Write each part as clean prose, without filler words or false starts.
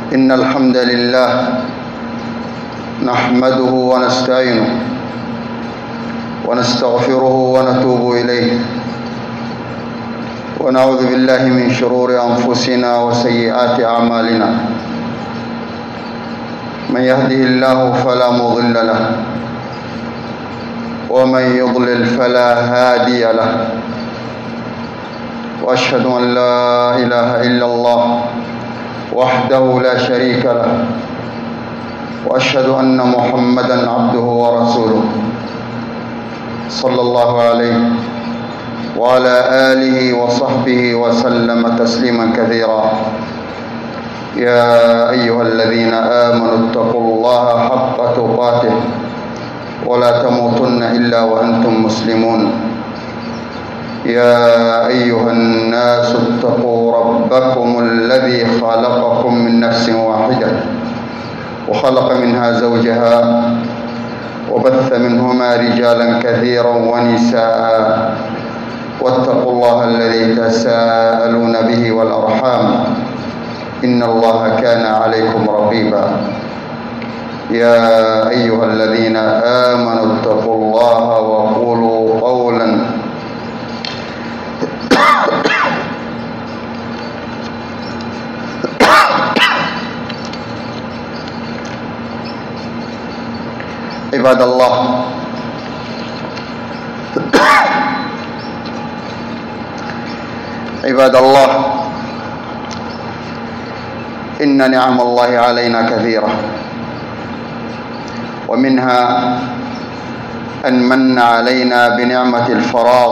إن الحمد لله نحمده ونستعينه ونستغفره ونتوب إليه ونعوذ بالله من شرور أنفسنا وسيئات أعمالنا. من يهده الله فلا مضل له ومن يضلل فلا هادي له، وأشهد أن لا إله إلا الله وحده لا شريك له، وأشهد أن محمدًا عبده ورسوله صلى الله عليه وعلى آله وصحبه وسلم تسليما كثيرا. يا أيها الذين آمنوا اتقوا الله حق تقاته ولا تموتن إلا وأنتم مسلمون. يا أيها الناس اتقوا ربكم الذي خلقكم من نفس واحدة وخلق منها زوجها وبث منهما رجالا كثيرا ونساء، واتقوا الله الذي تساءلون به والأرحام إن الله كان عليكم رقيبا. يا أيها الذين آمنوا اتقوا الله وقولوا قولا عباد الله، عباد الله، إن نعم الله علينا كثيرة، ومنها أن من علينا بنعمة الفراغ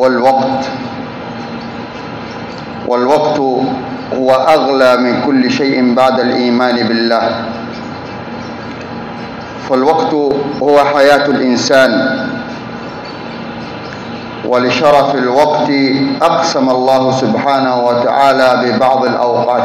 والوقت هو أغلى من كل شيء بعد الإيمان بالله. فالوقت هو حياة الإنسان، ولشرف الوقت أقسم الله سبحانه وتعالى ببعض الأوقات.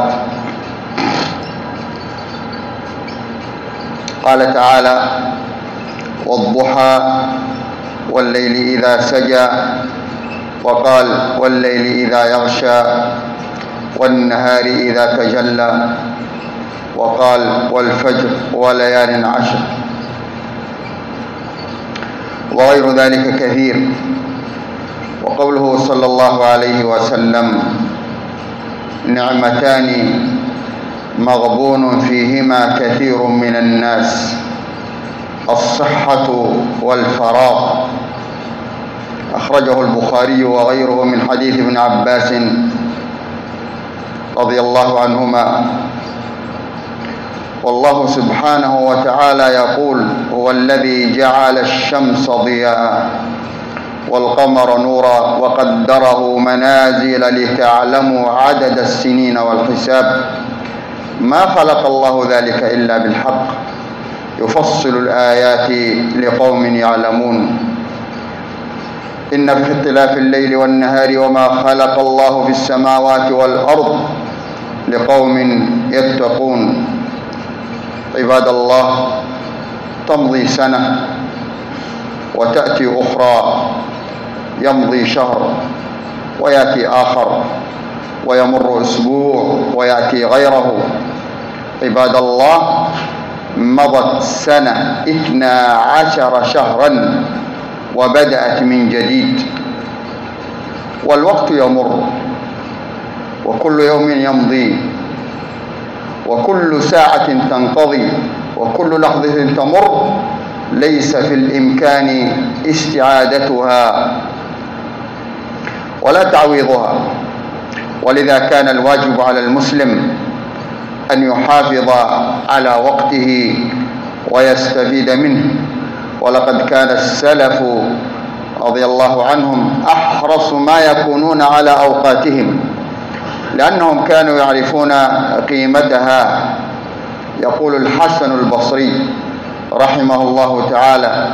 قال تعالى: والضحى والليل إذا سجى، وقال: والليل إذا يغشى والنهار إذا تجلى، وقال: والفجر وليال عشر، وغير ذلك كثير. وقوله صلى الله عليه وسلم: نعمتان مغبون فيهما كثير من الناس، الصحة والفراغ. أخرجه البخاري وغيره من حديث ابن عباس رضي الله عنهما. والله سبحانه وتعالى يقول: هو الذي جعل الشمس ضياء والقمر نورا وقدره منازل لتعلموا عدد السنين والحساب، ما خلق الله ذلك إلا بالحق، يفصل الآيات لقوم يعلمون. إن في اختلاف الليل والنهار وما خلق الله في السماوات والأرض لقوم يتقون. عباد الله، تمضي سنة وتأتي أخرى، يمضي شهر ويأتي آخر، ويمر أسبوع ويأتي غيره. عباد الله، مضت سنة 12 شهرا وبدأت من جديد، والوقت يمر، وكل يوم يمضي، وكل ساعة تنقضي، وكل لحظة تمر ليس في الإمكان استعادتها ولا تعويضها. ولذا كان الواجب على المسلم أن يحافظ على وقته ويستفيد منه. ولقد كان السلف رضي الله عنهم أحرص ما يكونون على أوقاتهم، لأنهم كانوا يعرفون قيمتها. يقول الحسن البصري رحمه الله تعالى: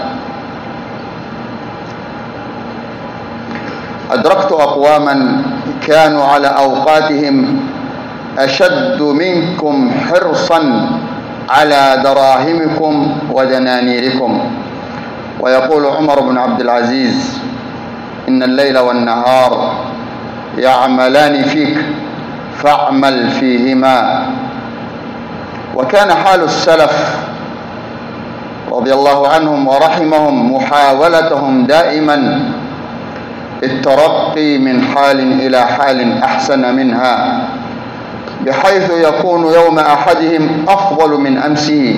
أدركت أقواما كانوا على أوقاتهم أشد منكم حرصا على دراهمكم ودنانيركم. ويقول عمر بن عبد العزيز: إن الليل والنهار يعملان فيك فاعمل فيهما. وكان حال السلف رضي الله عنهم ورحمهم محاولتهم دائما الترقي من حال إلى حال أحسن منها، بحيث يكون يوم أحدهم أفضل من أمسه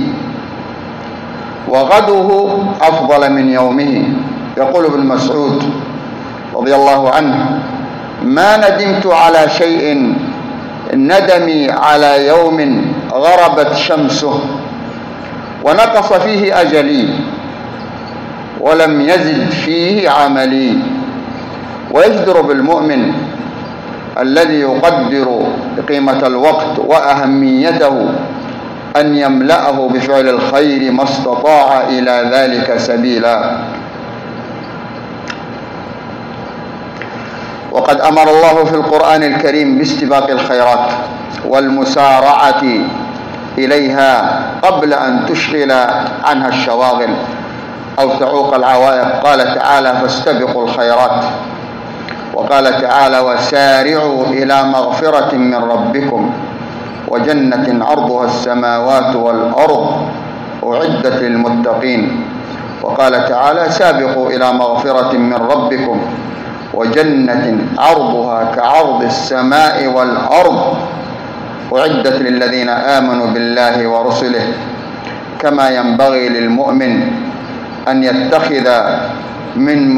وغده أفضل من يومه. يقول ابن مسعود رضي الله عنه: ما ندمت على شيء ندمي على يوم غربت شمسه ونقص فيه أجلي ولم يزد فيه عملي. ويجدر بالمؤمن الذي يقدر قيمة الوقت وأهميته أن يملأه بفعل الخير ما استطاع إلى ذلك سبيلا. وقد أمر الله في القرآن الكريم باستباق الخيرات والمسارعة إليها قبل أن تشغل عنها الشواغل أو تعوق العوائق. قال تعالى: فاستبقوا الخيرات. وقال تعالى: وسارعوا إلى مغفرة من ربكم وجنة عرضها السماوات والأرض أعدت للمتقين. وقال تعالى: سابقوا إلى مغفرة من ربكم وجنة عرضها كعرض السماء والأرض أعدت للذين آمنوا بالله ورسله. كما ينبغي للمؤمن أن يتخذ من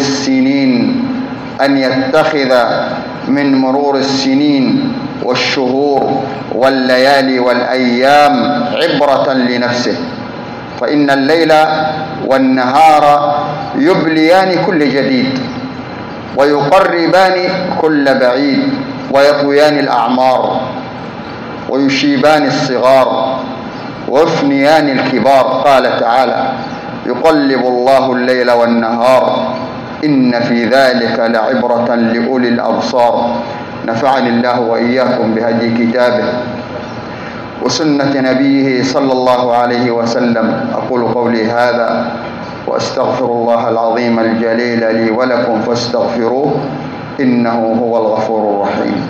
مرور السنين والشهور والليالي والأيام عبرة لنفسه، فإن الليل والنهار يبليان كل جديد ويقربان كل بعيد ويطويان الأعمار ويشيبان الصغار ويفنيان الكبار. قال تعالى: يقلب الله الليل والنهار إن في ذلك لعبرة لأولي الأبصار. نفعني الله وإياكم بهدي كتابه وسنة نبيه صلى الله عليه وسلم. أقول قولي هذا وأستغفر الله العظيم الجليل لي ولكم فاستغفروه إنه هو الغفور الرحيم.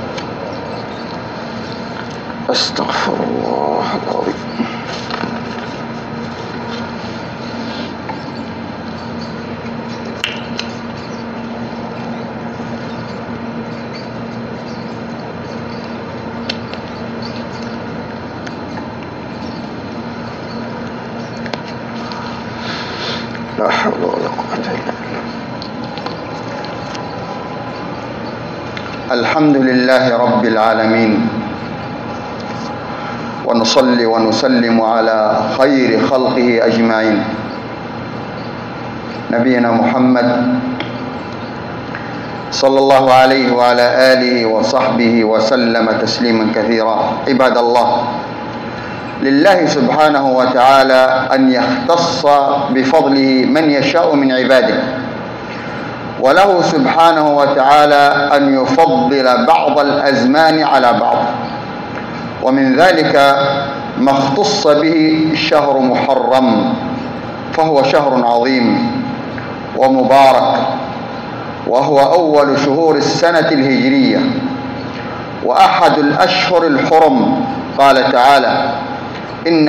أستغفر الله العظيم. لا حول ولا قوة إلا بالله. الحمد لله رب العالمين، ونصلي ونسلم على خير خلقه أجمعين نبينا محمد صلى الله عليه وعلى آله وصحبه وسلم تسليما كثيرا. عباد الله، لله سبحانه وتعالى أن يختص بفضله من يشاء من عباده، وله سبحانه وتعالى أن يفضل بعض الأزمان على بعض، ومن ذلك ما اختص به شهر محرم، فهو شهر عظيم ومبارك، وهو أول شهور السنة الهجرية وأحد الأشهر الحرم. قال تعالى: إن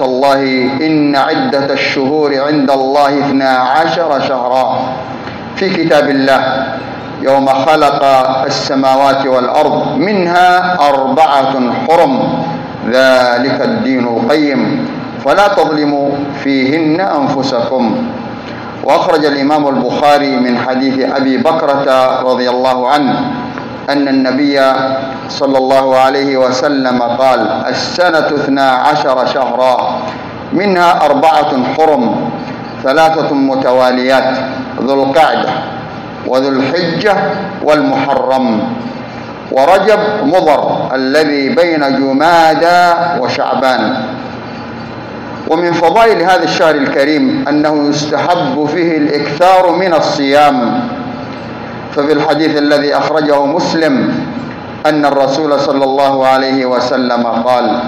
عدة الشهور عند الله 12 شهرا في كتاب الله يوم خلق السماوات والأرض منها 4 حرم ذلك الدين القيم فلا تظلموا فيهن أنفسكم. وأخرج الإمام البخاري من حديث أبي بكرة رضي الله عنه أن النبي صلى الله عليه وسلم قال: السنة 12 شهرا منها 4 حرم 3 متواليات ذو القعدة وذو الحجة والمحرم ورجب مضر الذي بين جمادى وشعبان. ومن فضائل هذا الشهر الكريم أنه يستحب فيه الإكثار من الصيام، ففي الحديث الذي أخرجه مسلم أن الرسول صلى الله عليه وسلم قال: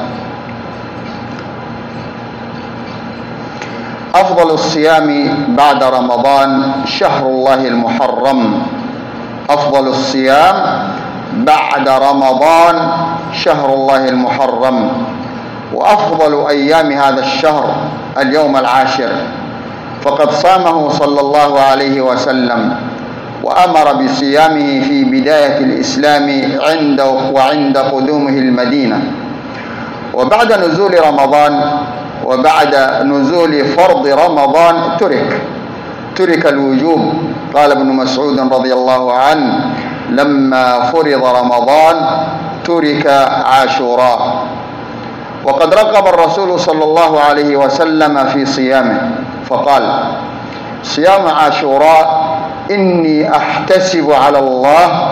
أفضل الصيام بعد رمضان شهر الله المحرم. أفضل الصيام بعد رمضان شهر الله المحرم. وأفضل أيام هذا الشهر اليوم العاشر، فقد صامه صلى الله عليه وسلم وأمر بصيامه في بداية الإسلام وعند قدومه المدينة. وبعد نزول رمضان وبعد نزول فرض رمضان ترك الوجوب. قال ابن مسعود رضي الله عنه: لما فرض رمضان ترك عاشوراء. وقد رغب الرسول صلى الله عليه وسلم في صيامه فقال: صيام عاشوراء إني أحتسب على الله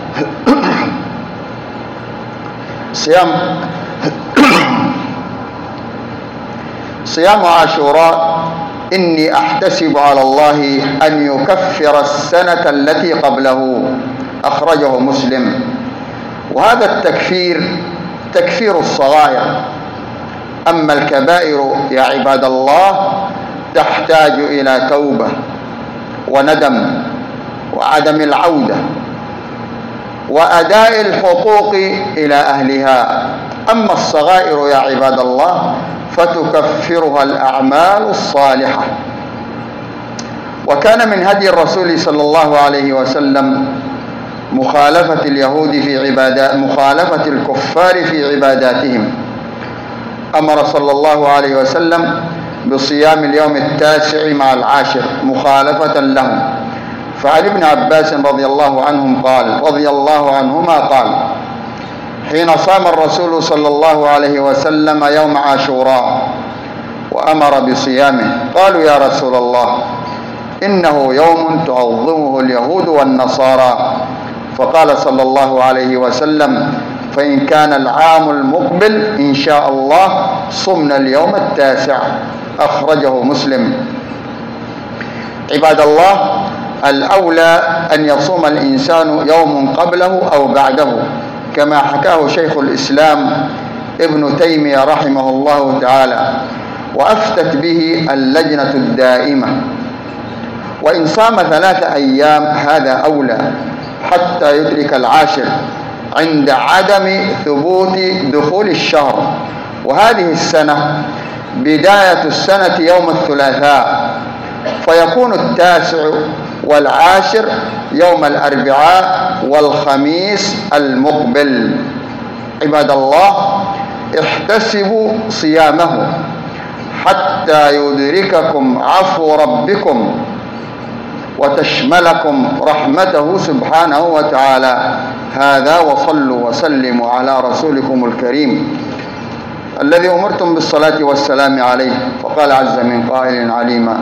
صيام عاشوراء إني أحتسب على الله أن يكفر السنة التي قبله. أخرجه مسلم. وهذا التكفير تكفير الصغائر. أما الكبائر يا عباد الله تحتاج إلى توبة وندم وعدم العودة وأداء الحقوق إلى أهلها. أما الصغائر يا عباد الله فتكفرها الأعمال الصالحة. وكان من هدي الرسول صلى الله عليه وسلم مخالفة الكفار في عباداتهم. أمر صلى الله عليه وسلم بصيام اليوم التاسع مع العاشر مخالفة لهم. فعن ابن عباس رضي الله عنهما قال: حين صام الرسول صلى الله عليه وسلم يوم عاشوراء وأمر بصيامه قالوا: يا رسول الله إنه يوم تعظمه اليهود والنصارى. فقال صلى الله عليه وسلم: فإن كان العام المقبل إن شاء الله صمنا اليوم التاسع. أخرجه مسلم. عباد الله، الأولى أن يصوم الإنسان يوم قبله أو بعده كما حكاه شيخ الإسلام ابن تيمية رحمه الله تعالى، وأفتت به اللجنة الدائمة. وإن صام 3 أيام هذا أولى حتى يدرك العاشر عند عدم ثبوت دخول الشهر. وهذه السنة بداية السنة يوم الثلاثاء، فيكون التاسع والعاشر يوم الأربعاء والخميس المقبل. عباد الله، احتسبوا صيامه حتى يدرككم عفو ربكم وتشملكم رحمته سبحانه وتعالى. هذا، وصلوا وسلموا على رسولكم الكريم الذي أمرتم بالصلاة والسلام عليه. فقال عز من قائل عليما: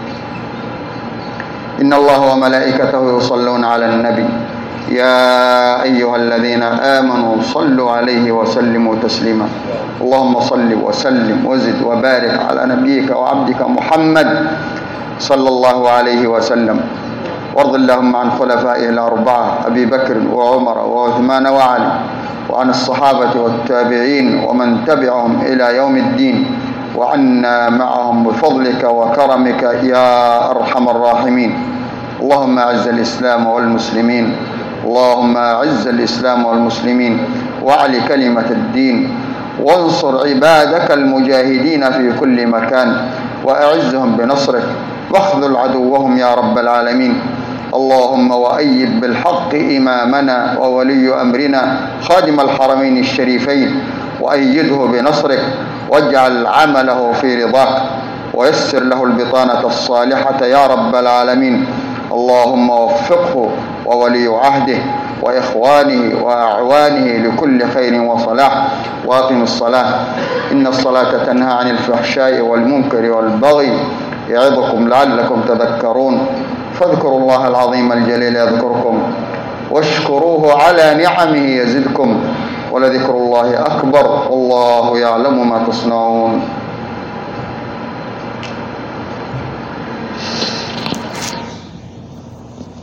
إن الله وملائكته يصلون على النبي يا أيها الذين آمنوا صلوا عليه وسلموا تسليما. اللهم صل وسلم وزد وبارك على نبيك وعبدك محمد صلى الله عليه وسلم. وارض اللهم عن خلفائه الأربعة أبي بكر وعمر وعثمان وعلي، وعن الصحابة والتابعين ومن تبعهم إلى يوم الدين، وعنا معهم بفضلك وكرمك يا أرحم الراحمين. اللهم أعز الإسلام والمسلمين، اللهم أعز الإسلام والمسلمين وأعل كلمة الدين، وانصر عبادك المجاهدين في كل مكان، وأعزهم بنصرك واخذل عدوهم يا رب العالمين. اللهم وأيد بالحق إمامنا وولي أمرنا خادم الحرمين الشريفين، وأيده بنصرك، واجعل عمله في رضاك، ويسر له البطانة الصالحة يا رب العالمين. اللهم وفقه وولي عهده وإخوانه وأعوانه لكل خير وصلاح. وأقم الصلاة إن الصلاة تنهى عن الفحشاء والمنكر والبغي يعظكم لعلكم تذكرون. فاذكروا الله العظيم الجليل يذكركم، واشكروه على نعمه يزدكم، ولذكر الله أكبر والله يعلم ما تصنعون.